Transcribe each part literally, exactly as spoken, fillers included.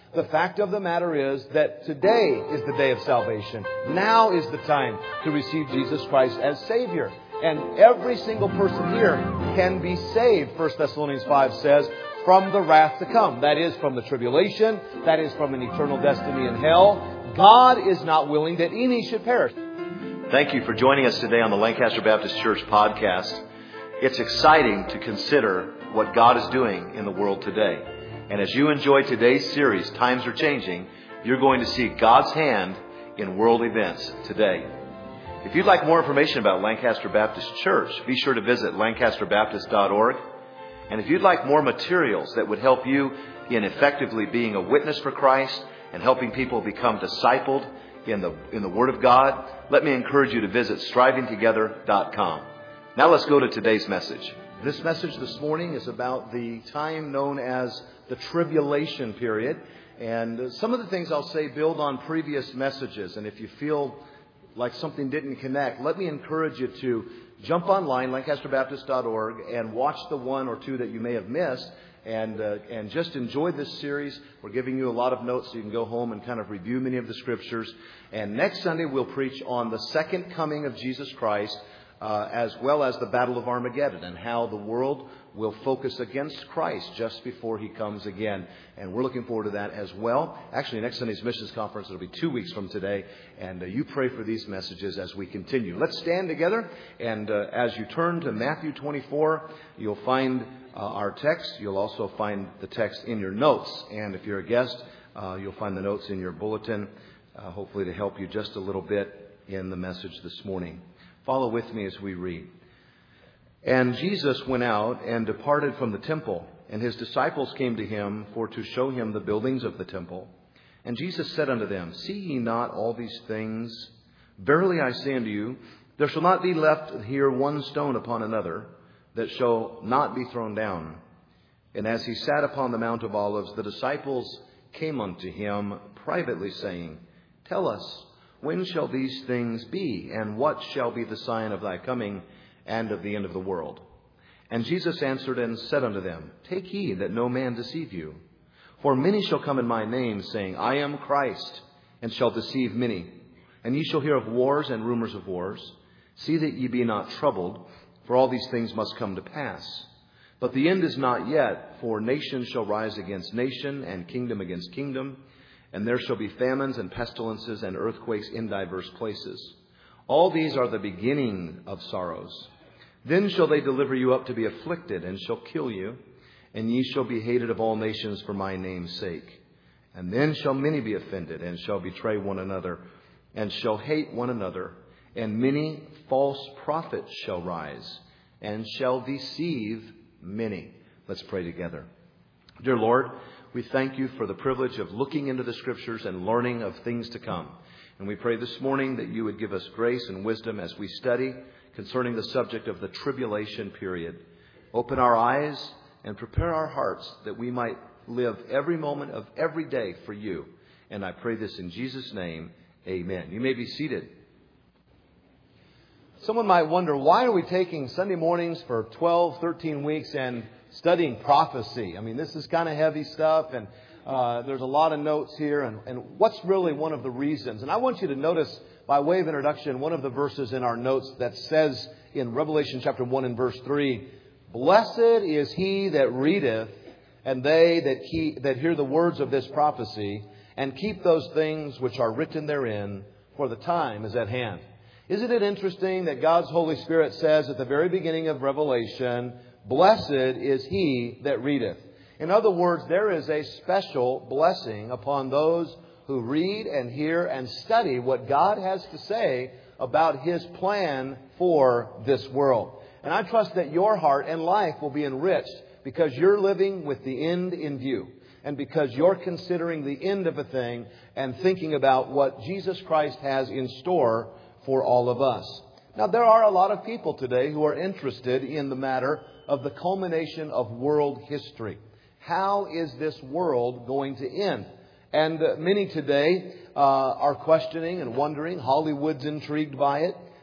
The fact of the matter is that today is the day of salvation. Now is the time to receive Jesus Christ as Savior. And every single person here can be saved, First Thessalonians five says, from the wrath to come. That is from the tribulation. That is from an eternal destiny in hell. God is not willing that any should perish. Thank you for joining us today on the Lancaster Baptist Church podcast. It's exciting to consider what God is doing in the world today. And as you enjoy today's series, Times Are Changing, you're going to see God's hand in world events today. If you'd like more information about Lancaster Baptist Church, be sure to visit lancaster baptist dot org. And if you'd like more materials that would help you in effectively being a witness for Christ and helping people become discipled in the in the Word of God, let me encourage you to visit striving together dot com. Now let's go to today's message. This message this morning is about the time known as the tribulation period. And some of the things I'll say build on previous messages. And if you feel like something didn't connect, let me encourage you to jump online, lancaster baptist dot org, and watch the one or two that you may have missed. And uh, and just enjoy this series. We're giving you a lot of notes so you can go home and kind of review many of the scriptures. And next Sunday we'll preach on the second coming of Jesus Christ, uh, as well as the Battle of Armageddon and how the world will focus against Christ just before He comes again. And we're looking forward to that as well. Actually, next Sunday's missions conference, it'll be two weeks from today. And uh, you pray for these messages as we continue. Let's stand together. And uh, as you turn to Matthew twenty-four, you'll find uh, our text. You'll also find the text in your notes. And if you're a guest, uh, you'll find the notes in your bulletin, uh, hopefully to help you just a little bit in the message this morning. Follow with me as we read. And Jesus went out and departed from the temple, and His disciples came to Him for to show Him the buildings of the temple. And Jesus said unto them, See ye not all these things? Verily I say unto you, there shall not be left here one stone upon another, that shall not be thrown down. And as He sat upon the Mount of Olives, the disciples came unto Him privately, saying, Tell us, when shall these things be? And what shall be the sign of thy coming and of the end of the world? And Jesus answered and said unto them, Take heed that no man deceive you. For many shall come in my name, saying, I am Christ, and shall deceive many. And ye shall hear of wars and rumors of wars. See that ye be not troubled, for all these things must come to pass. But the end is not yet, for nation shall rise against nation, and kingdom against kingdom. And there shall be famines and pestilences and earthquakes in divers places. All these are the beginning of sorrows. Then shall they deliver you up to be afflicted, and shall kill you. And ye shall be hated of all nations for my name's sake. And then shall many be offended, and shall betray one another, and shall hate one another. And many false prophets shall rise, and shall deceive many. Let's pray together. Dear Lord, we thank you for the privilege of looking into the Scriptures and learning of things to come. And we pray this morning that you would give us grace and wisdom as we study concerning the subject of the tribulation period. Open our eyes and prepare our hearts that we might live every moment of every day for you. And I pray this in Jesus' name. Amen. You may be seated. Someone might wonder, why are we taking Sunday mornings for twelve, thirteen weeks and studying prophecy? I mean, this is kind of heavy stuff, and uh, there's a lot of notes here. And, and what's really one of the reasons? And I want you to notice, by way of introduction, one of the verses in our notes that says in Revelation chapter one and verse three, Blessed is he that readeth, and they that, keep, that hear the words of this prophecy, and keep those things which are written therein, for the time is at hand. Isn't it interesting that God's Holy Spirit says at the very beginning of Revelation, Blessed is he that readeth. In other words, there is a special blessing upon those who read and hear and study what God has to say about His plan for this world. And I trust that your heart and life will be enriched because you're living with the end in view. And because you're considering the end of a thing and thinking about what Jesus Christ has in store for all of us. Now, there are a lot of people today who are interested in the matter of the culmination of world history. How is this world going to end? And uh, many today uh, are questioning and wondering. Hollywood's intrigued by it.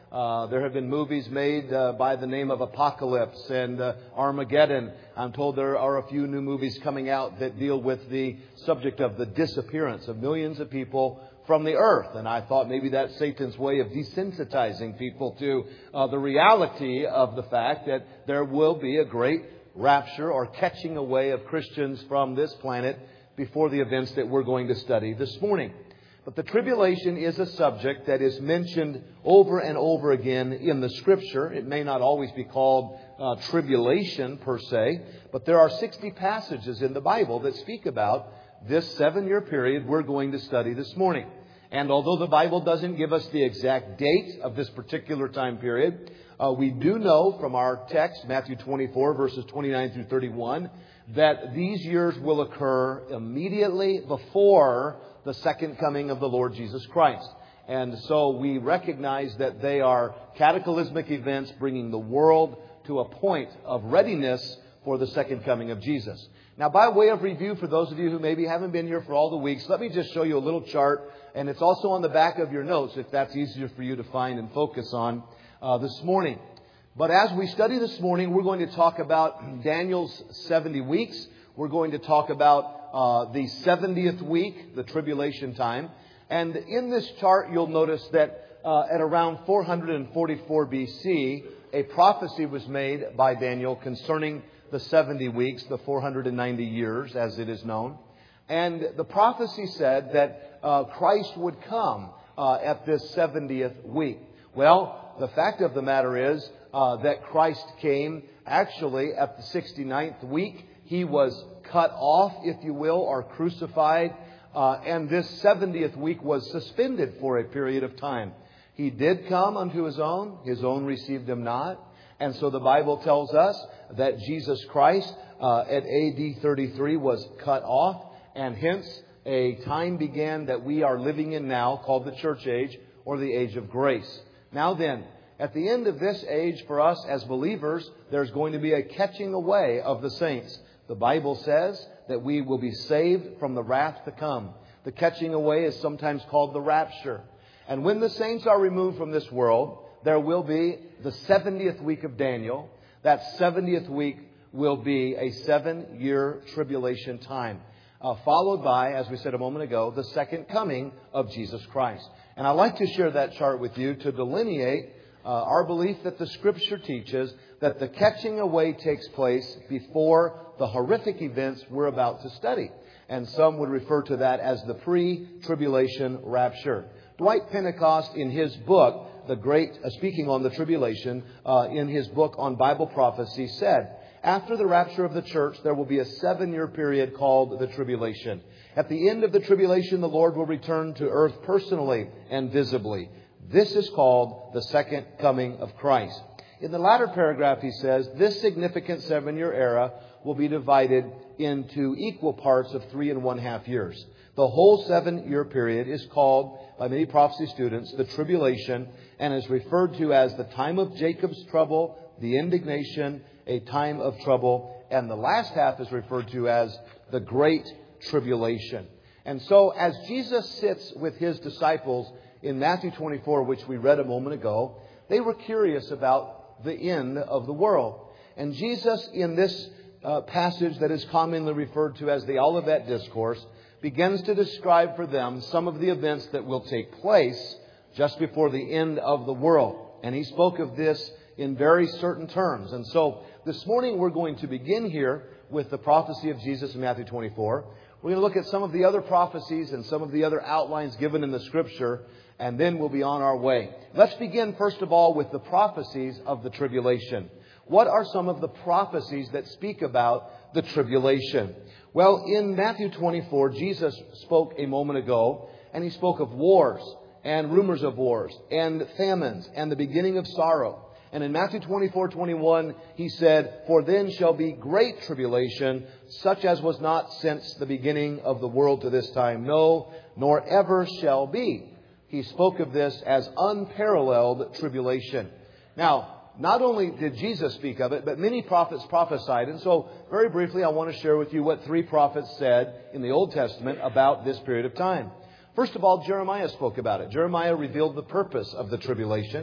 Uh, there have been movies made uh, by the name of Apocalypse and uh, Armageddon. I'm told there are a few new movies coming out that deal with the subject of the disappearance of millions of people from the earth. And I thought maybe that's Satan's way of desensitizing people to uh, the reality of the fact that there will be a great rapture or catching away of Christians from this planet before the events that we're going to study this morning. But the tribulation is a subject that is mentioned over and over again in the Scripture. It may not always be called uh, tribulation per se, but there are sixty passages in the Bible that speak about this seven-year period we're going to study this morning. And although the Bible doesn't give us the exact date of this particular time period, uh, we do know from our text, Matthew twenty-four, verses twenty-nine through thirty-one, that these years will occur immediately before the second coming of the Lord Jesus Christ. And so we recognize that they are cataclysmic events bringing the world to a point of readiness for the second coming of Jesus. Now, by way of review, for those of you who maybe haven't been here for all the weeks, let me just show you a little chart. And it's also on the back of your notes if that's easier for you to find and focus on uh, this morning. But as we study this morning, we're going to talk about Daniel's seventy weeks. We're going to talk about uh, the seventieth week, the tribulation time. And in this chart, you'll notice that uh, at around four forty-four B C, a prophecy was made by Daniel concerning the seventy weeks, the four hundred ninety years, as it is known. And the prophecy said that uh, Christ would come uh, at this seventieth week. Well, the fact of the matter is uh, that Christ came actually at the sixty-ninth week. He was cut off, if you will, or crucified. Uh, and this seventieth week was suspended for a period of time. He did come unto His own. His own received Him not. And so the Bible tells us that Jesus Christ uh, at A D thirty-three was cut off. And hence a time began that we are living in now called the church age or the age of grace. Now then, at the end of this age for us as believers, there's going to be a catching away of the saints. The Bible says that we will be saved from the wrath to come. The catching away is sometimes called the rapture. And when the saints are removed from this world, there will be the seventieth week of Daniel. That seventieth week will be a seven-year tribulation time, uh, followed by, as we said a moment ago, the second coming of Jesus Christ. And I'd like to share that chart with you to delineate uh, our belief that the Scripture teaches that the catching away takes place before the horrific events we're about to study. And some would refer to that as the pre-tribulation rapture. Dwight Pentecost, in his book, the great, uh, speaking on the tribulation, uh, in his book on Bible prophecy, said, after the rapture of the church, there will be a seven-year period called the tribulation. At the end of the tribulation, the Lord will return to earth personally and visibly. This is called the second coming of Christ. In the latter paragraph, he says, this significant seven-year era will be divided into equal parts of three and one half years. The whole seven-year period is called, by many prophecy students, the tribulation, and is referred to as the time of Jacob's trouble, the indignation, a time of trouble, and the last half is referred to as the great tribulation. And so, as Jesus sits with His disciples in Matthew twenty-four, which we read a moment ago, they were curious about the end of the world. And Jesus, in this uh, passage that is commonly referred to as the Olivet Discourse, begins to describe for them some of the events that will take place just before the end of the world. And He spoke of this in very certain terms. And so this morning we're going to begin here with the prophecy of Jesus in Matthew twenty-four. We're going to look at some of the other prophecies and some of the other outlines given in the Scripture, and then we'll be on our way. Let's begin, first of all, with the prophecies of the tribulation. What are some of the prophecies that speak about the tribulation? Well, in Matthew twenty-four, Jesus spoke a moment ago, and He spoke of wars and rumors of wars and famines and the beginning of sorrow. And in Matthew twenty-four twenty-one, He said, for then shall be great tribulation, such as was not since the beginning of the world to this time, no, nor ever shall be. He spoke of this as unparalleled tribulation. Now, not only did Jesus speak of it, but many prophets prophesied. And so, very briefly, I want to share with you what three prophets said in the Old Testament about this period of time. First of all, Jeremiah spoke about it. Jeremiah revealed the purpose of the tribulation.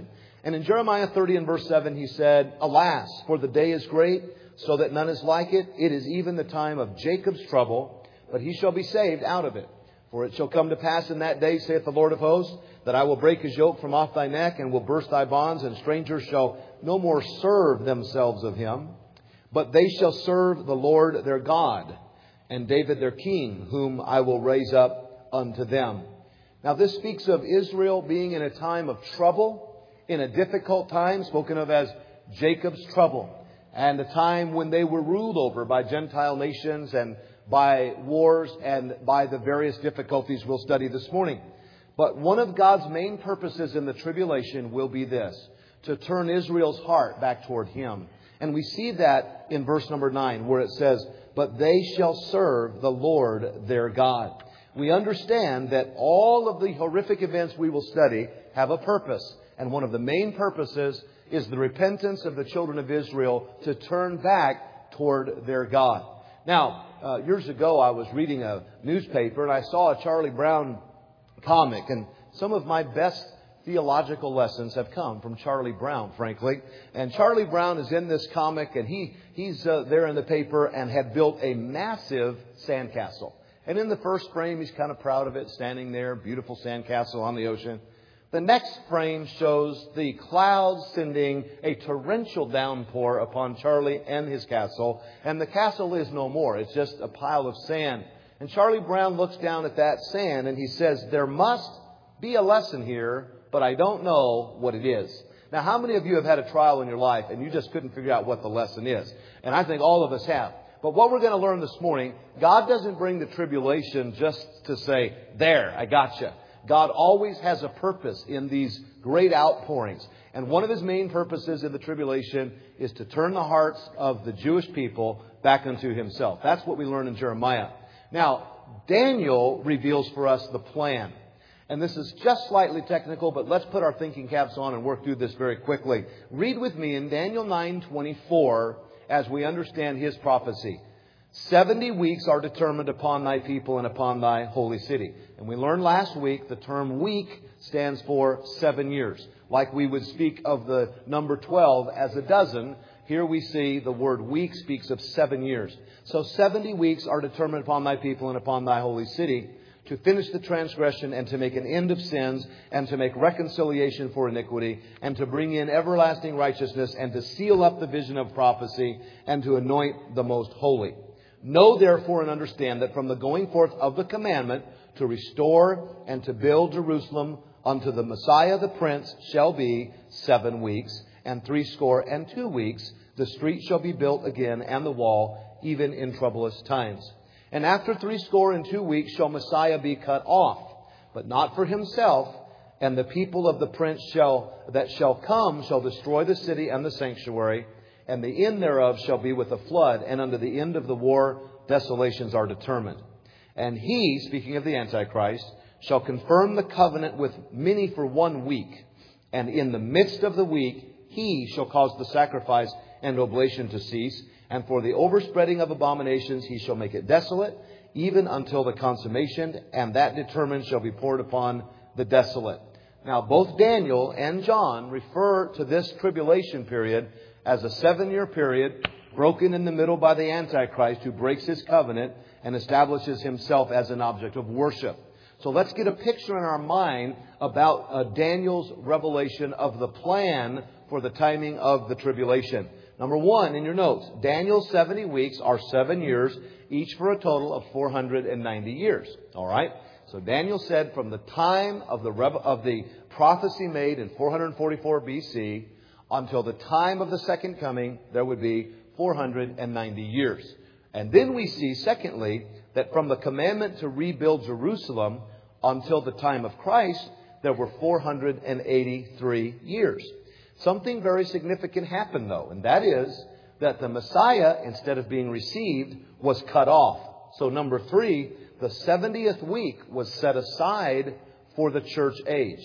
And in Jeremiah thirty and verse seven, he said, Alas, for the day is great, so that none is like it. It is even the time of Jacob's trouble, but he shall be saved out of it. For it shall come to pass in that day, saith the Lord of hosts, that I will break his yoke from off thy neck, and will burst thy bonds, and strangers shall no more serve themselves of him, but they shall serve the Lord their God, and David their king, whom I will raise up unto them. Now this speaks of Israel being in a time of trouble, in a difficult time, spoken of as Jacob's trouble, and a time when they were ruled over by Gentile nations and by wars and by the various difficulties we'll study this morning. But one of God's main purposes in the tribulation will be this, to turn Israel's heart back toward Him. And we see that in verse number nine, where it says, But they shall serve the Lord their God. We understand that all of the horrific events we will study have a purpose. And one of the main purposes is the repentance of the children of Israel to turn back toward their God. Now, uh, years ago I was reading a newspaper and I saw a Charlie Brown comic. And some of my best theological lessons have come from Charlie Brown, frankly. And Charlie Brown is in this comic, and he he's uh, there in the paper and had built a massive sandcastle. And in the first frame, he's kind of proud of it, standing there, beautiful sandcastle on the ocean. The next frame shows the clouds sending a torrential downpour upon Charlie and his castle. And the castle is no more. It's just a pile of sand. And Charlie Brown looks down at that sand and he says, there must be a lesson here, but I don't know what it is. Now, how many of you have had a trial in your life and you just couldn't figure out what the lesson is? And I think all of us have. But what we're going to learn this morning, God doesn't bring the tribulation just to say, there, I gotcha. God always has a purpose in these great outpourings. And one of His main purposes in the tribulation is to turn the hearts of the Jewish people back unto Himself. That's what we learn in Jeremiah. Now, Daniel reveals for us the plan. And this is just slightly technical, but let's put our thinking caps on and work through this very quickly. Read with me in Daniel nine twenty-four as we understand his prophecy. Seventy weeks are determined upon thy people and upon thy holy city. And we learned last week the term week stands for seven years. Like we would speak of the number twelve as a dozen, here we see the word week speaks of seven years. So seventy weeks are determined upon thy people and upon thy holy city, to finish the transgression and to make an end of sins and to make reconciliation for iniquity and to bring in everlasting righteousness and to seal up the vision of prophecy and to anoint the most holy. Know therefore and understand that from the going forth of the commandment to restore and to build Jerusalem unto the Messiah the Prince shall be seven weeks and threescore and two weeks. The street shall be built again and the wall, even in troublous times. And after threescore and two weeks shall Messiah be cut off, but not for himself. And the people of the prince shall that shall come shall destroy the city and the sanctuary, and the end thereof shall be with a flood. And unto the end of the war desolations are determined. And he, speaking of the Antichrist, shall confirm the covenant with many for one week. And in the midst of the week he shall cause the sacrifice and oblation to cease. And for the overspreading of abominations he shall make it desolate, even until the consummation, and that determined shall be poured upon the desolate. Now, both Daniel and John refer to this tribulation period as a seven-year period broken in the middle by the Antichrist, who breaks his covenant and establishes himself as an object of worship. So let's get a picture in our mind about uh, Daniel's revelation of the plan for the timing of the tribulation. Number one, in your notes, Daniel's seventy weeks are seven years, each for a total of four hundred ninety years. All right? So Daniel said from the time of the of the prophecy made in four forty-four B C until the time of the second coming, there would be four hundred ninety years. And then we see, secondly, that from the commandment to rebuild Jerusalem until the time of Christ, there were four hundred eighty-three years. Something very significant happened, though, and that is that the Messiah, instead of being received, was cut off. So number three, the seventieth week was set aside for the church age.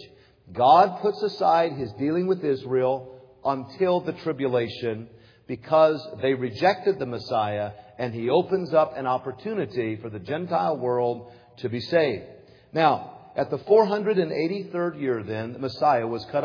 God puts aside His dealing with Israel until the tribulation because they rejected the Messiah, and He opens up an opportunity for the Gentile world to be saved. Now, at the four hundred eighty-third year then, the Messiah was cut off.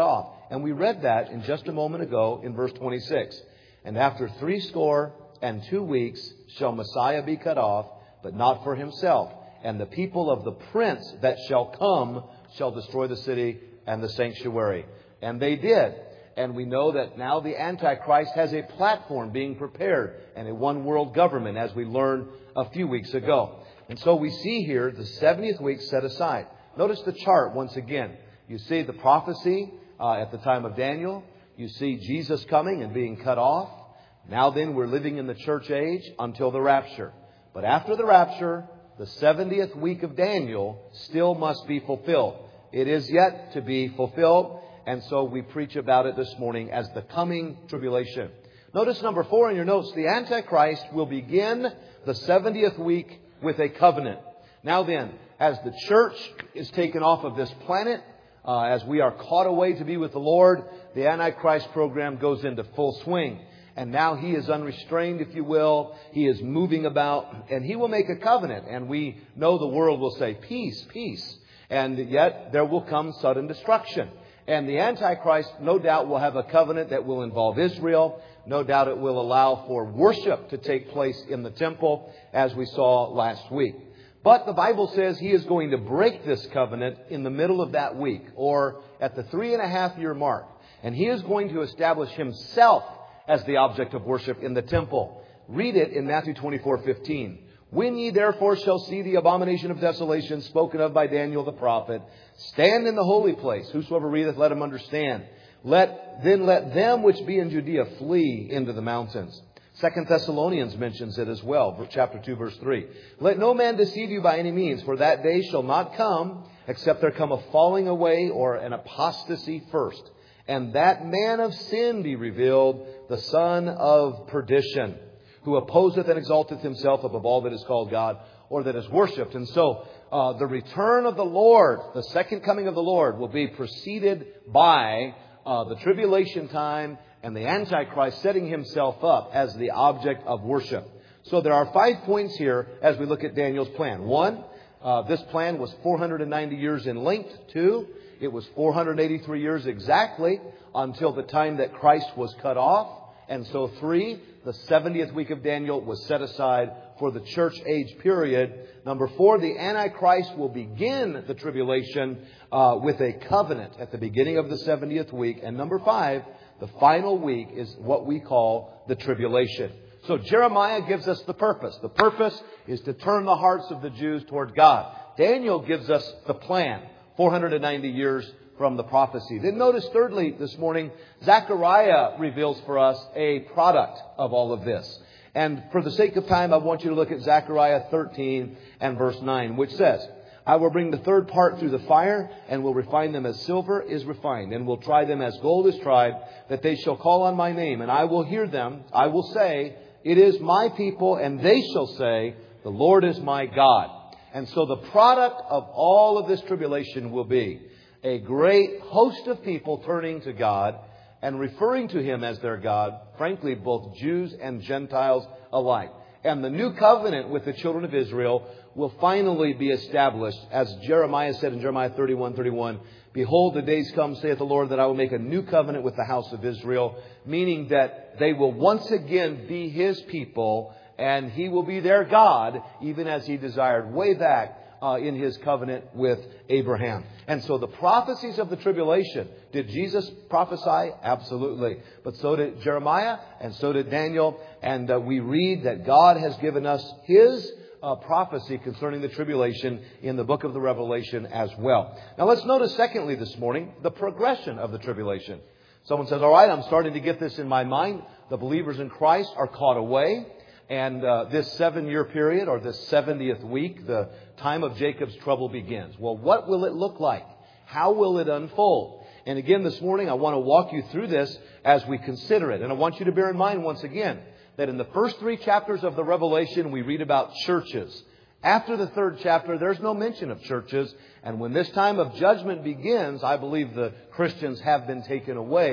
And we read that in just a moment ago in verse twenty-six. And after three score and two weeks shall Messiah be cut off, but not for himself. And the people of the prince that shall come shall destroy the city and the sanctuary. And they did. And we know that now the Antichrist has a platform being prepared and a one world government, as we learned a few weeks ago. And so we see here the seventieth week set aside. Notice the chart once again. You see the prophecy uh, at the time of Daniel. You see Jesus coming and being cut off. Now then, we're living in the church age until the rapture. But after the rapture, the seventieth week of Daniel still must be fulfilled. It is yet to be fulfilled. And so we preach about it this morning as the coming tribulation. Notice number four in your notes. The Antichrist will begin the seventieth week with a covenant. Now then, as the church is taken off of this planet, uh, as we are caught away to be with the Lord, the Antichrist program goes into full swing. And now he is unrestrained, if you will. He is moving about, and he will make a covenant. And we know the world will say, peace, peace. And yet there will come sudden destruction. And the Antichrist, no doubt, will have a covenant that will involve Israel. No doubt it will allow for worship to take place in the temple, as we saw last week. But the Bible says he is going to break this covenant in the middle of that week, or at the three and a half year mark. And he is going to establish himself as the object of worship in the temple. Read it in Matthew twenty-four fifteen. When ye therefore shall see the abomination of desolation spoken of by Daniel the prophet, stand in the holy place. Whosoever readeth, let him understand. Let then let them which be in Judea flee into the mountains. Second Thessalonians mentions it as well, chapter two, verse three. Let no man deceive you by any means, for that day shall not come, except there come a falling away or an apostasy first. And that man of sin be revealed, the son of perdition, who opposeth and exalteth himself above all that is called God or that is worshipped. And so uh, the return of the Lord, the second coming of the Lord, will be preceded by uh, the tribulation time and the Antichrist setting himself up as the object of worship. So there are five points here as we look at Daniel's plan. One, uh, this plan was four hundred ninety years in length. Two, it was four hundred eighty-three years exactly until the time that Christ was cut off. And so three, the seventieth week of Daniel was set aside for the church age period. Number four, the Antichrist will begin the tribulation uh, with a covenant at the beginning of the seventieth week. And number five, the final week is what we call the tribulation. So Jeremiah gives us the purpose. The purpose is to turn the hearts of the Jews toward God. Daniel gives us the plan, four hundred ninety years from the prophecy. Then notice thirdly this morning, Zechariah reveals for us a product of all of this. And for the sake of time, I want you to look at Zechariah thirteen and verse nine, which says, I will bring the third part through the fire, and will refine them as silver is refined, and will try them as gold is tried, that they shall call on my name, and I will hear them. I will say, it is my people, and they shall say, the Lord is my God. And so the product of all of this tribulation will be a great host of people turning to God and referring to Him as their God, frankly, both Jews and Gentiles alike. And the new covenant with the children of Israel will finally be established. As Jeremiah said in Jeremiah thirty-one thirty-one, behold, the days come, saith the Lord, that I will make a new covenant with the house of Israel, meaning that they will once again be His people, and He will be their God, even as He desired way back uh, in His covenant with Abraham. And so the prophecies of the tribulation, did Jesus prophesy? Absolutely. But so did Jeremiah, and so did Daniel. And uh, we read that God has given us His uh, prophecy concerning the tribulation in the book of the Revelation as well. Now let's notice secondly this morning, the progression of the tribulation. Someone says, all right, I'm starting to get this in my mind. The believers in Christ are caught away. And uh, this seven-year period, or this seventieth week, the time of Jacob's trouble begins. Well, what will it look like? How will it unfold? And again, this morning, I want to walk you through this as we consider it. And I want you to bear in mind once again that in the first three chapters of the Revelation, we read about churches. After the third chapter, there's no mention of churches. And when this time of judgment begins, I believe the Christians have been taken away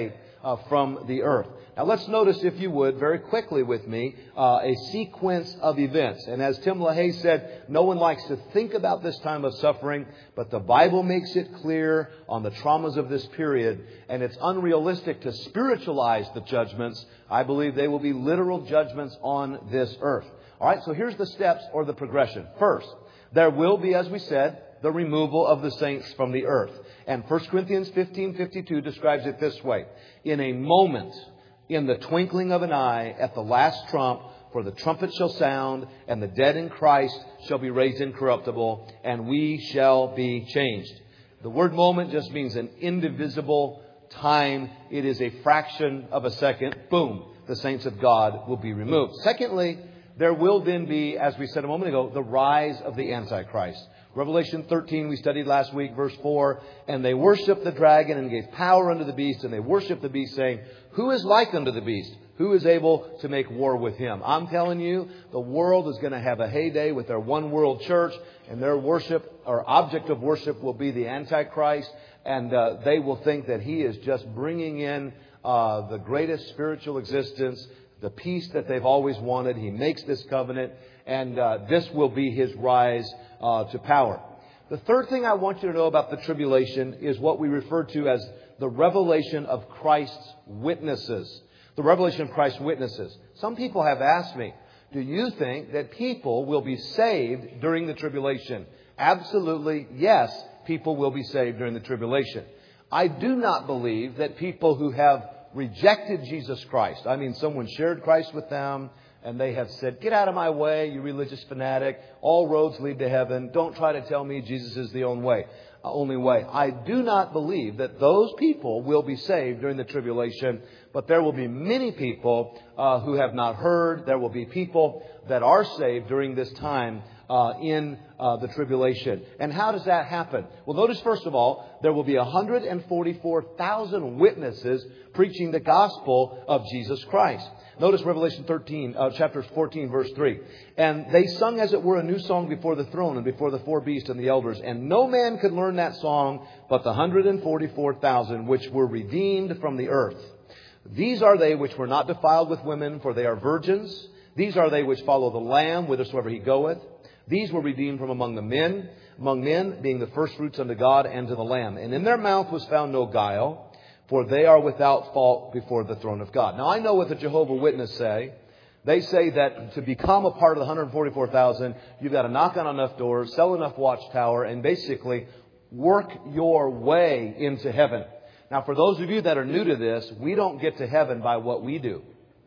uh, from the earth. Now let's notice, if you would, very quickly with me, uh, a sequence of events. And as Tim LaHaye said, no one likes to think about this time of suffering, but the Bible makes it clear on the traumas of this period. And it's unrealistic to spiritualize the judgments. I believe they will be literal judgments on this earth. All right, so here's the steps or the progression. First, there will be, as we said, the removal of the saints from the earth. And First Corinthians fifteen fifty-two describes it this way: in a moment, in the twinkling of an eye, at the last trump, for the trumpet shall sound, and the dead in Christ shall be raised incorruptible, and we shall be changed. The word moment just means an indivisible time. It is a fraction of a second. Boom, the saints of God will be removed. Secondly, there will then be, as we said a moment ago, the rise of the Antichrist. Revelation thirteen, we studied last week, verse four. And they worshipped the dragon and gave power unto the beast. And they worshipped the beast, saying, who is like unto the beast? Who is able to make war with him? I'm telling you, the world is going to have a heyday with their one world church. And their worship, or object of worship, will be the Antichrist. And uh, they will think that he is just bringing in uh, the greatest spiritual existence, the peace that they've always wanted. He makes this covenant, and uh, this will be his rise uh, to power. The third thing I want you to know about the tribulation is what we refer to as the revelation of Christ's witnesses. The revelation of Christ's witnesses. Some people have asked me, do you think that people will be saved during the tribulation? Absolutely, yes, people will be saved during the tribulation. I do not believe that people who have rejected Jesus Christ, I mean, someone shared Christ with them, and they have said, get out of my way, you religious fanatic. All roads lead to heaven. Don't try to tell me Jesus is the only way. Uh, only way. I do not believe that those people will be saved during the tribulation, but there will be many people uh, who have not heard. There will be people that are saved during this time uh, in uh, the tribulation. And how does that happen? Well, notice first of all, there will be one hundred forty-four thousand witnesses preaching the gospel of Jesus Christ. Notice Revelation thirteen, uh, chapter fourteen, verse three. And they sung, as it were, a new song before the throne and before the four beasts and the elders. And no man could learn that song but the one hundred forty-four thousand which were redeemed from the earth. These are they which were not defiled with women, for they are virgins. These are they which follow the Lamb whithersoever he goeth. These were redeemed from among the men, among men being the firstfruits unto God and to the Lamb. And in their mouth was found no guile, for they are without fault before the throne of God. Now, I know what the Jehovah's Witnesses say. They say that to become a part of the one hundred forty-four thousand, you've got to knock on enough doors, sell enough watchtower, and basically work your way into heaven. Now, for those of you that are new to this, we don't get to heaven by what we do.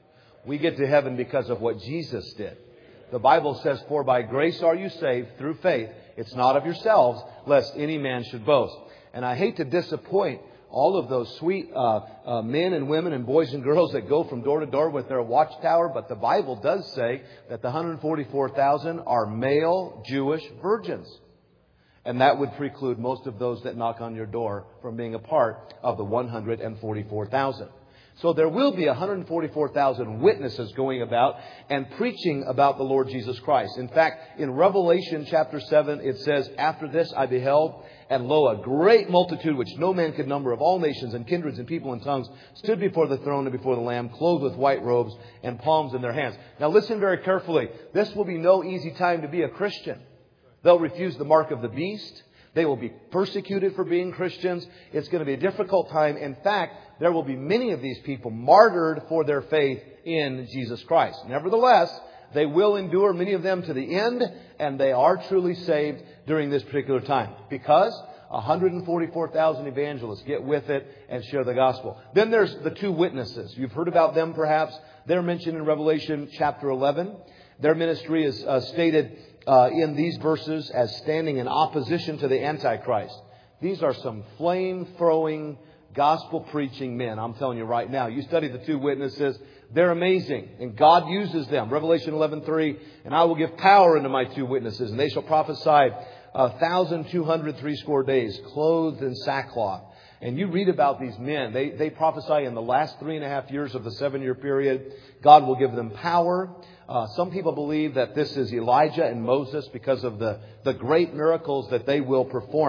We get to heaven because of what Jesus did. The Bible says, for by grace are you saved through faith. It's not of yourselves, lest any man should boast. And I hate to disappoint all of those sweet uh, uh, men and women and boys and girls that go from door to door with their watchtower. But the Bible does say that the one hundred forty-four thousand are male Jewish virgins. And that would preclude most of those that knock on your door from being a part of the one hundred forty-four thousand. So there will be one hundred forty-four thousand witnesses going about and preaching about the Lord Jesus Christ. In fact, in Revelation chapter seven, it says, after this I beheld, and lo, a great multitude which no man could number, of all nations and kindreds and people and tongues, stood before the throne and before the Lamb, clothed with white robes and palms in their hands. Now listen very carefully. This will be no easy time to be a Christian. They'll refuse the mark of the beast. They will be persecuted for being Christians. It's going to be a difficult time. In fact, there will be many of these people martyred for their faith in Jesus Christ. Nevertheless, they will endure, many of them, to the end, and they are truly saved during this particular time. Because one hundred forty-four thousand evangelists get with it and share the gospel. Then there's the two witnesses. You've heard about them perhaps. They're mentioned in Revelation chapter eleven. Their ministry is uh, stated Uh, in these verses as standing in opposition to the Antichrist. These are some flame-throwing, gospel-preaching men. I'm telling you right now. You study the two witnesses. They're amazing. And God uses them. Revelation eleven three. And I will give power unto my two witnesses. And they shall prophesy a thousand two hundred threescore days, clothed in sackcloth. And you read about these men. They, they prophesy in the last three and a half years of the seven-year period. God will give them power. Uh, some people believe that this is Elijah and Moses because of the, the great miracles that they will perform.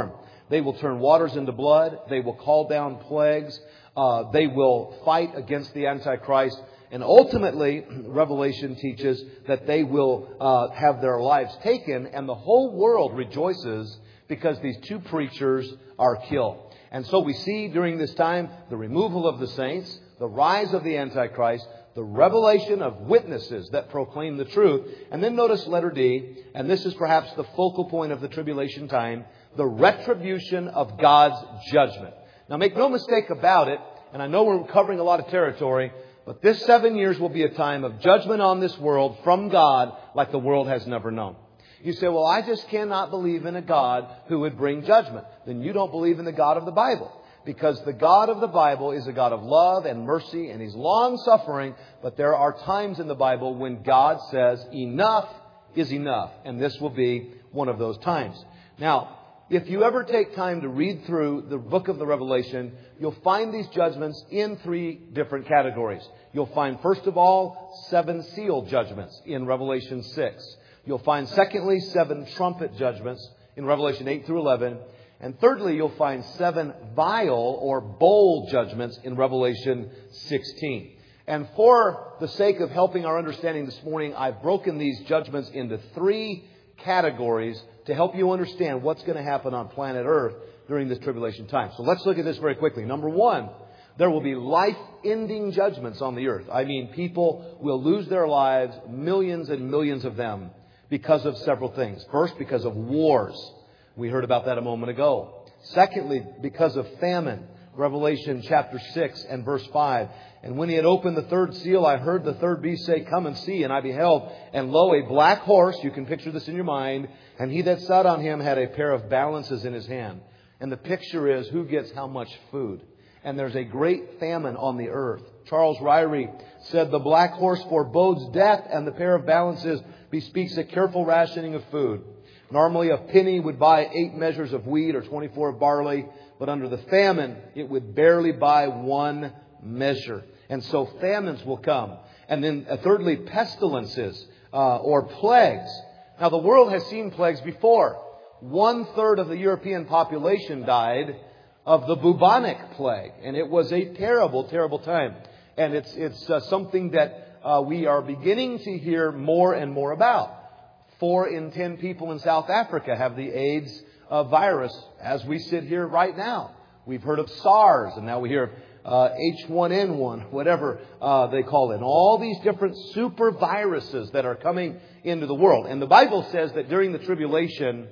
They will turn waters into blood. They will call down plagues. Uh, they will fight against the Antichrist. And ultimately, Revelation teaches that they will uh, have their lives taken, and the whole world rejoices because these two preachers are killed. And so we see during this time the removal of the saints, the rise of the Antichrist, the revelation of witnesses that proclaim the truth. And then notice letter D, and this is perhaps the focal point of the tribulation time, the retribution of God's judgment. Now make no mistake about it, and I know we're covering a lot of territory, but this seven years will be a time of judgment on this world from God like the world has never known. You say, well, I just cannot believe in a God who would bring judgment. Then you don't believe in the God of the Bible. Because the God of the Bible is a God of love and mercy, and He's long-suffering. But there are times in the Bible when God says, enough is enough. And this will be one of those times. Now, if you ever take time to read through the book of the Revelation, you'll find these judgments in three different categories. You'll find, first of all, seven seal judgments in Revelation six. You'll find, secondly, seven trumpet judgments in Revelation eight through eleven. And thirdly, you'll find seven vial or bowl judgments in Revelation sixteen. And for the sake of helping our understanding this morning, I've broken these judgments into three categories to help you understand what's going to happen on planet Earth during this tribulation time. So let's look at this very quickly. Number one, there will be life-ending judgments on the earth. I mean, people will lose their lives, millions and millions of them, because of several things. First, because of wars. We heard about that a moment ago. Secondly, because of famine. Revelation chapter six and verse five. And when he had opened the third seal, I heard the third beast say, come and see. And I beheld, and lo, a black horse. You can picture this in your mind. And he that sat on him had a pair of balances in his hand. And the picture is who gets how much food. And there's a great famine on the earth. Charles Ryrie said the black horse forebodes death, and the pair of balances bespeaks a careful rationing of food. Normally a penny would buy eight measures of wheat or twenty-four of barley, but under the famine it would barely buy one measure. And so famines will come. And then uh, thirdly, pestilences uh, or plagues. Now the world has seen plagues before. One third of the European population died of the bubonic plague. And it was a terrible, terrible time. And it's, it's uh, something that uh, we are beginning to hear more and more about. Four in ten people in South Africa have the AIDS uh, virus as we sit here right now. We've heard of SARS, and now we hear of uh, H one N one, whatever uh, they call it. And all these different super viruses that are coming into the world. And the Bible says that during the tribulation,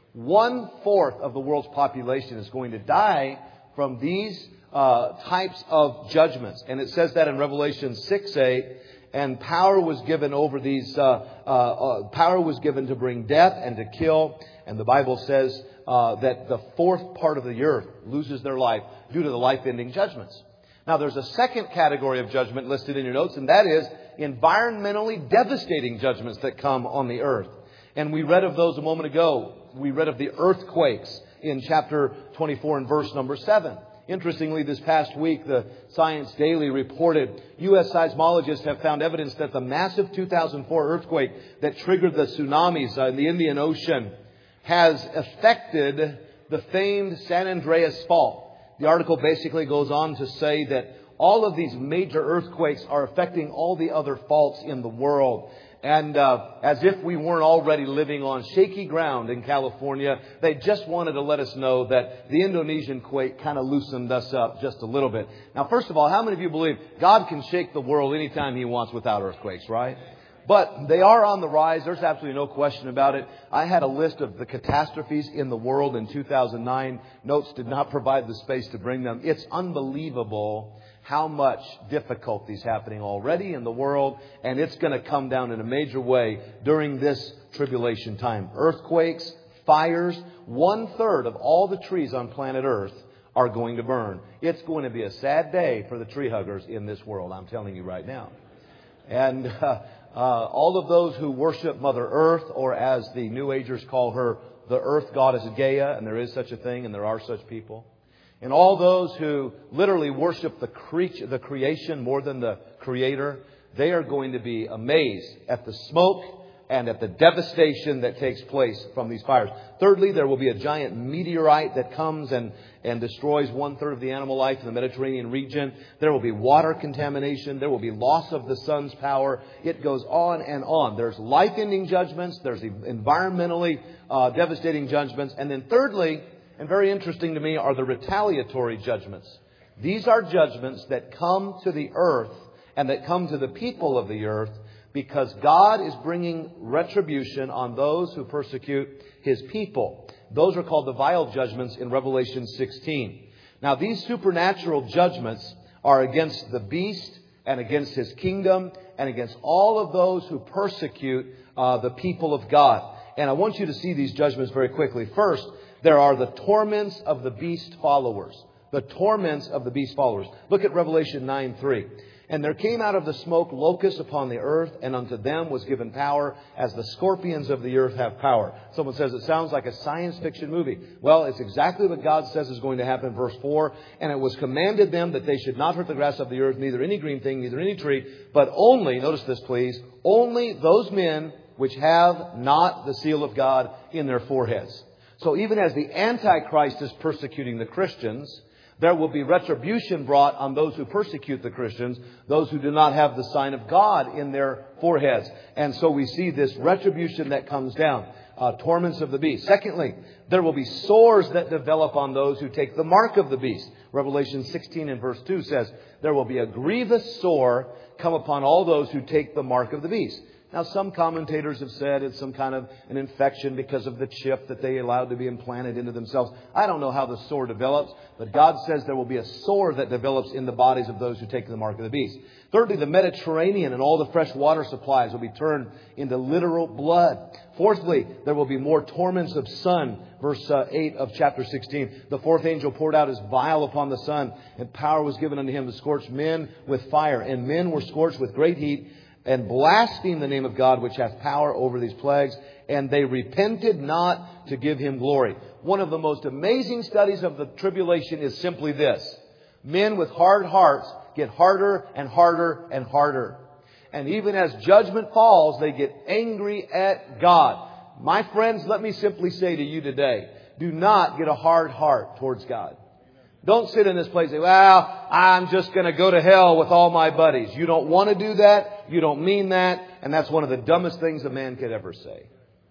one-fourth of the world's population is going to die from these uh, types of judgments. And it says that in Revelation six eight. And power was given over these, uh, uh, uh, power was given to bring death and to kill. And the Bible says uh, that the fourth part of the earth loses their life due to the life-ending judgments. Now, there's a second category of judgment listed in your notes, and that is environmentally devastating judgments that come on the earth. And we read of those a moment ago. We read of the earthquakes in chapter twenty-four and verse number seven. Interestingly, this past week, the Science Daily reported U S seismologists have found evidence that the massive two thousand four earthquake that triggered the tsunamis in the Indian Ocean has affected the famed San Andreas Fault. The article basically goes on to say that all of these major earthquakes are affecting all the other faults in the world. And uh, as if we weren't already living on shaky ground in California, they just wanted to let us know that the Indonesian quake kind of loosened us up just a little bit. Now, first of all, how many of you believe God can shake the world anytime He wants without earthquakes, right? But they are on the rise. There's absolutely no question about it. I had a list of the catastrophes in the world in two thousand nine. Notes did not provide the space to bring them. It's unbelievable how much difficulty is happening already in the world, and it's going to come down in a major way during this tribulation time. Earthquakes, fires, one third of all the trees on planet Earth are going to burn. It's going to be a sad day for the tree huggers in this world, I'm telling you right now. And uh, uh, all of those who worship Mother Earth, or as the New Agers call her, the Earth Goddess Gaia, and there is such a thing, and there are such people. And all those who literally worship the, cre- the creation more than the Creator, they are going to be amazed at the smoke and at the devastation that takes place from these fires. Thirdly, there will be a giant meteorite that comes and, and destroys one-third of the animal life in the Mediterranean region. There will be water contamination. There will be loss of the sun's power. It goes on and on. There's life-ending judgments. There's environmentally uh, devastating judgments. And then thirdly, and very interesting to me, are the retaliatory judgments. These are judgments that come to the earth and that come to the people of the earth because God is bringing retribution on those who persecute His people. Those are called the vial judgments in Revelation sixteen. Now, these supernatural judgments are against the beast and against his kingdom and against all of those who persecute uh, the people of God. And I want you to see these judgments very quickly. First, there are the torments of the beast followers. The torments of the beast followers. Look at Revelation nine three. And there came out of the smoke locusts upon the earth, and unto them was given power, as the scorpions of the earth have power. Someone says it sounds like a science fiction movie. Well, it's exactly what God says is going to happen in verse four. And it was commanded them that they should not hurt the grass of the earth, neither any green thing, neither any tree, but only, notice this please, only those men which have not the seal of God in their foreheads. So even as the Antichrist is persecuting the Christians, there will be retribution brought on those who persecute the Christians, those who do not have the sign of God in their foreheads. And so we see this retribution that comes down, uh, torments of the beast. Secondly, there will be sores that develop on those who take the mark of the beast. Revelation sixteen and verse two says, there will be a grievous sore come upon all those who take the mark of the beast. Now, some commentators have said it's some kind of an infection because of the chip that they allowed to be implanted into themselves. I don't know how the sore develops, but God says there will be a sore that develops in the bodies of those who take the mark of the beast. Thirdly, the Mediterranean and all the fresh water supplies will be turned into literal blood. Fourthly, there will be more torments of sun. Verse uh, eight of chapter sixteen. The fourth angel poured out his vial upon the sun, and power was given unto him to scorch men with fire. And men were scorched with great heat, and blasphemed the name of God, which hath power over these plagues, and they repented not to give Him glory. One of the most amazing studies of the tribulation is simply this. Men with hard hearts get harder and harder and harder. And even as judgment falls, they get angry at God. My friends, let me simply say to you today, do not get a hard heart towards God. Don't sit in this place and say, well, I'm just going to go to hell with all my buddies. You don't want to do that. You don't mean that. And that's one of the dumbest things a man could ever say.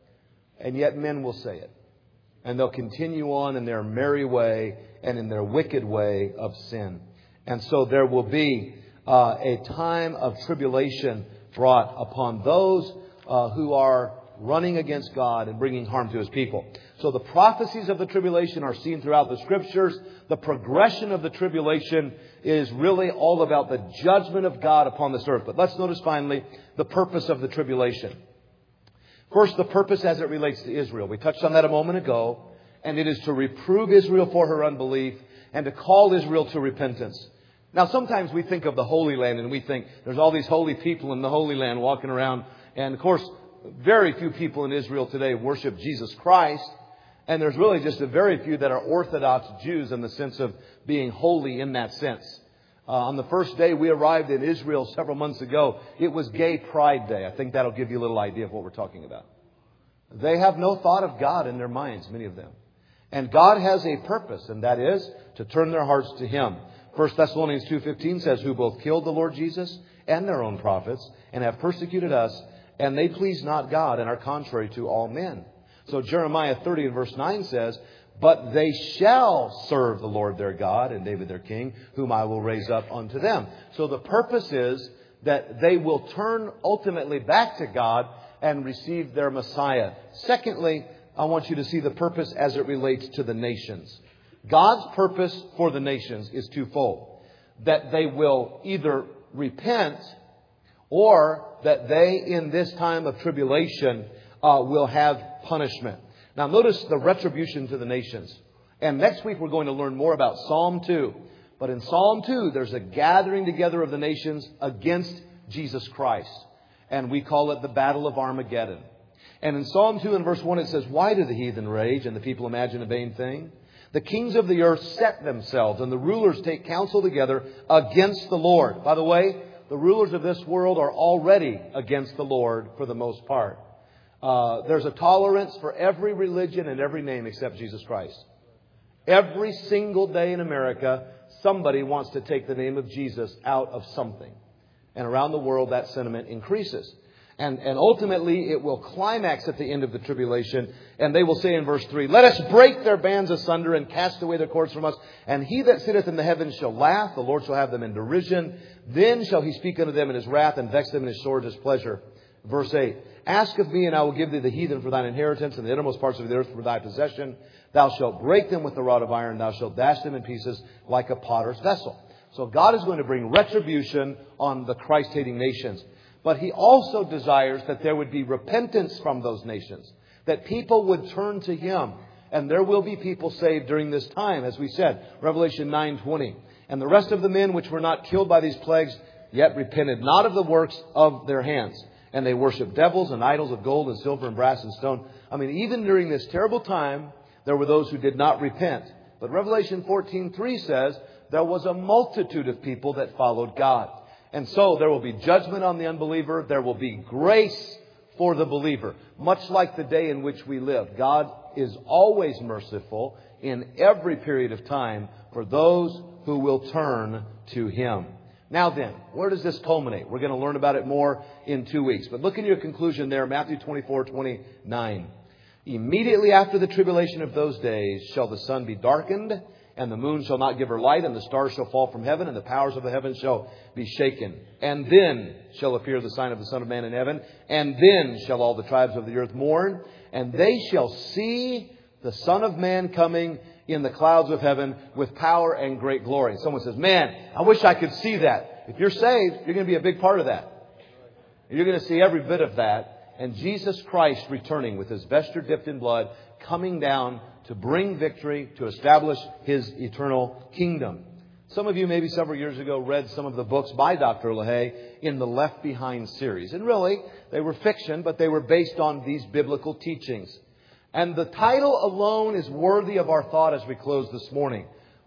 And yet men will say it. And they'll continue on in their merry way and in their wicked way of sin. And so there will be uh, a time of tribulation brought upon those uh, who are running against God and bringing harm to His people. So the prophecies of the tribulation are seen throughout the Scriptures. The progression of the tribulation is really all about the judgment of God upon this earth. But let's notice finally the purpose of the tribulation. First, the purpose as it relates to Israel. We touched on that a moment ago. And it is to reprove Israel for her unbelief and to call Israel to repentance. Now, sometimes we think of the Holy Land and we think there's all these holy people in the Holy Land walking around. And of course, very few people in Israel today worship Jesus Christ. And there's really just a very few that are Orthodox Jews in the sense of being holy in that sense. Uh, on the first day we arrived in Israel several months ago, it was Gay Pride Day. I think that'll give you a little idea of what we're talking about. They have no thought of God in their minds, many of them. And God has a purpose, and that is to turn their hearts to Him. First Thessalonians two fifteen says, who both killed the Lord Jesus and their own prophets, and have persecuted us, and they please not God, and are contrary to all men. So Jeremiah thirty and verse nine says, but they shall serve the Lord their God and David their king, whom I will raise up unto them. So the purpose is that they will turn ultimately back to God and receive their Messiah. Secondly, I want you to see the purpose as it relates to the nations. God's purpose for the nations is twofold. That they will either repent or that they, in this time of tribulation, uh, will have punishment. Now, notice the retribution to the nations. And next week, we're going to learn more about Psalm two. But in Psalm two, there's a gathering together of the nations against Jesus Christ. And we call it the Battle of Armageddon. And in Psalm two and verse one, it says, why do the heathen rage and the people imagine a vain thing? The kings of the earth set themselves, and the rulers take counsel together against the Lord. By the way, the rulers of this world are already against the Lord for the most part. Uh, there's a tolerance for every religion and every name except Jesus Christ. Every single day in America, somebody wants to take the name of Jesus out of something. And around the world, that sentiment increases. And, and ultimately, it will climax at the end of the tribulation. And they will say in verse three, let us break their bands asunder and cast away their cords from us. And he that sitteth in the heavens shall laugh. The Lord shall have them in derision. Then shall he speak unto them in his wrath and vex them in his sword, his pleasure. Verse eight, ask of me, and I will give thee the heathen for thine inheritance, and the innermost parts of the earth for thy possession. Thou shalt break them with the rod of iron. Thou shalt dash them in pieces like a potter's vessel. So God is going to bring retribution on the Christ-hating nations. But He also desires that there would be repentance from those nations, that people would turn to Him. And there will be people saved during this time, as we said, Revelation nine twenty. And the rest of the men which were not killed by these plagues yet repented not of the works of their hands. And they worship devils and idols of gold and silver and brass and stone. I mean, even during this terrible time, there were those who did not repent. But Revelation fourteen three says there was a multitude of people that followed God. And so there will be judgment on the unbeliever. There will be grace for the believer. Much like the day in which we live. God is always merciful in every period of time for those who will turn to Him. Now then, where does this culminate? We're going to learn about it more in two weeks. But look in your conclusion there, Matthew twenty-four twenty-nine. Immediately after the tribulation of those days shall the sun be darkened, and the moon shall not give her light, and the stars shall fall from heaven, and the powers of the heavens shall be shaken. And then shall appear the sign of the Son of Man in heaven, and then shall all the tribes of the earth mourn, and they shall see the Son of Man coming in the clouds of heaven with power and great glory. Someone says, man, I wish I could see that. If you're saved, you're going to be a big part of that. You're going to see every bit of that. And Jesus Christ returning with His vesture dipped in blood, coming down to bring victory, to establish His eternal kingdom. Some of you maybe several years ago read some of the books by Doctor LaHaye in the Left Behind series. And really, they were fiction, but they were based on these biblical teachings. And the title alone is worthy of our thought as we close this morning.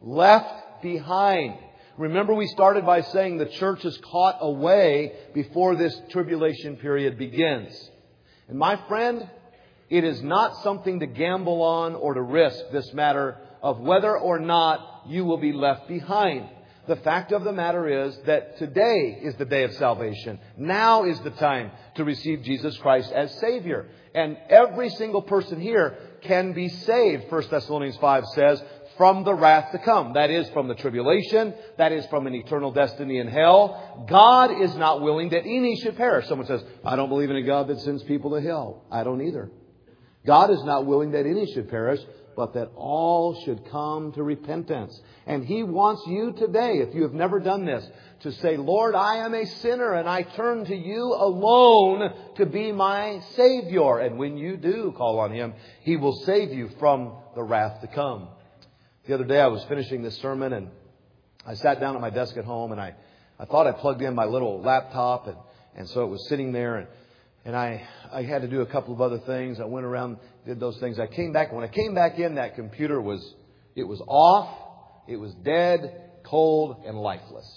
Left Behind. Remember, we started by saying the church is caught away before this tribulation period begins. And my friend, it is not something to gamble on or to risk, this matter of whether or not you will be left behind. The fact of the matter is that today is the day of salvation. Now is the time to receive Jesus Christ as Savior. And every single person here can be saved, First Thessalonians five says, from the wrath to come. That is from the tribulation. That is from an eternal destiny in hell. God is not willing that any should perish. Someone says, I don't believe in a God that sends people to hell. I don't either. God is not willing that any should perish, but that all should come to repentance. And He wants you today, if you have never done this, to say, Lord, I am a sinner and I turn to You alone to be my Savior. And when you do call on Him, He will save you from the wrath to come. The other day I was finishing this sermon and I sat down at my desk at home and I, I thought I plugged in my little laptop and, and so it was sitting there and, and I, I had to do a couple of other things. I went around, did those things. I came back. When I came back in, that computer was, it was off. It was dead, cold, and lifeless.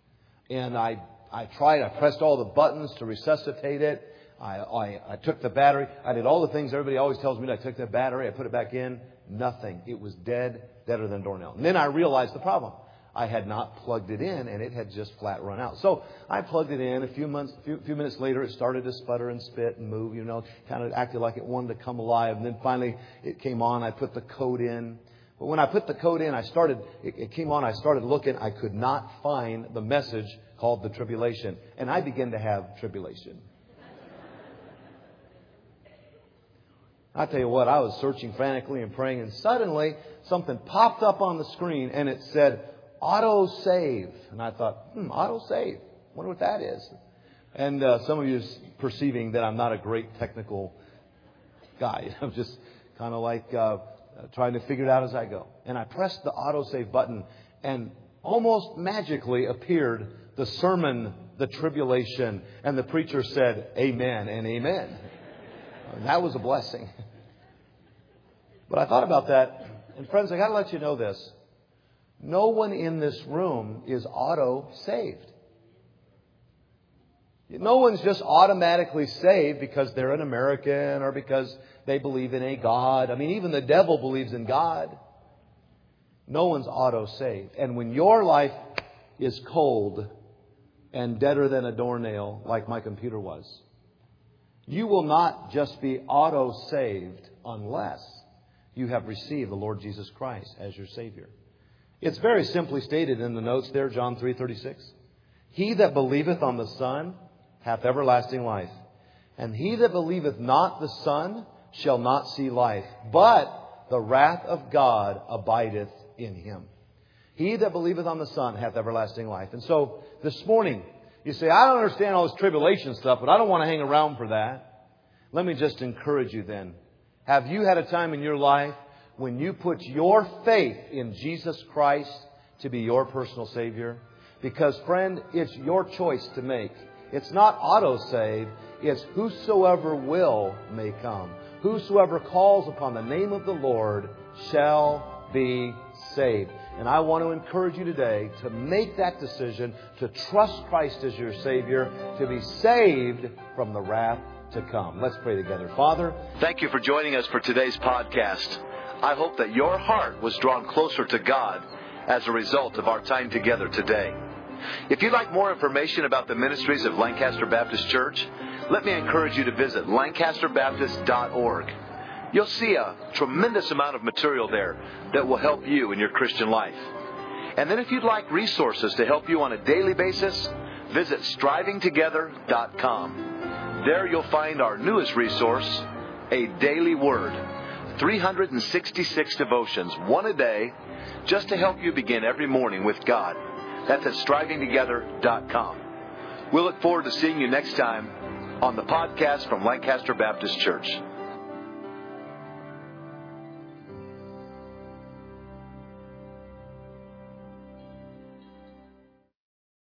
And I, I tried, I pressed all the buttons to resuscitate it. I, I, I took the battery. I did all the things everybody always tells me. I took that battery, I put it back in. Nothing. It was dead, deader than doornail. And then I realized the problem. I had not plugged it in and it had just flat run out. So I plugged it in. A few months, a few, few minutes later, it started to sputter and spit and move, you know, kind of acted like it wanted to come alive. And then finally it came on. I put the code in. But when I put the code in, I started, it, it came on. I started looking. I could not find the message called the tribulation. And I began to have tribulation. I tell you what, I was searching frantically and praying, and suddenly something popped up on the screen and it said, auto save. And I thought, hmm, auto save. Wonder what that is. And uh, some of you is perceiving that I'm not a great technical guy. I'm just kind of like uh, trying to figure it out as I go. And I pressed the auto save button and almost magically appeared the sermon, The Tribulation. And the preacher said, amen and amen. And that was a blessing. But I thought about that. And friends, I got to let you know this. No one in this room is auto saved. No one's just automatically saved because they're an American or because they believe in a God. I mean, even the devil believes in God. No one's auto-saved. And when your life is cold and deader than a doornail, like my computer was, you will not just be auto-saved unless you have received the Lord Jesus Christ as your Savior. It's very simply stated in the notes there, John three thirty-six. He that believeth on the Son hath everlasting life. And he that believeth not the Son shall not see life, but the wrath of God abideth in him. He that believeth on the Son hath everlasting life. And so this morning, you say, I don't understand all this tribulation stuff, but I don't want to hang around for that. Let me just encourage you then. Have you had a time in your life when you put your faith in Jesus Christ to be your personal Savior? Because, friend, it's your choice to make. It's not auto-save. It's whosoever will may come. Whosoever calls upon the name of the Lord shall be saved. And I want to encourage you today to make that decision, to trust Christ as your Savior, to be saved from the wrath to come. Let's pray together. Father, thank you for joining us for today's podcast. I hope that your heart was drawn closer to God as a result of our time together today. If you'd like more information about the ministries of Lancaster Baptist Church, let me encourage you to visit lancaster baptist dot org. You'll see a tremendous amount of material there that will help you in your Christian life. And then if you'd like resources to help you on a daily basis, visit striving together dot com. There you'll find our newest resource, A Daily Word. three hundred sixty-six devotions, one a day, just to help you begin every morning with God. That's at striving together dot com. We'll look forward to seeing you next time on the podcast from Lancaster Baptist Church.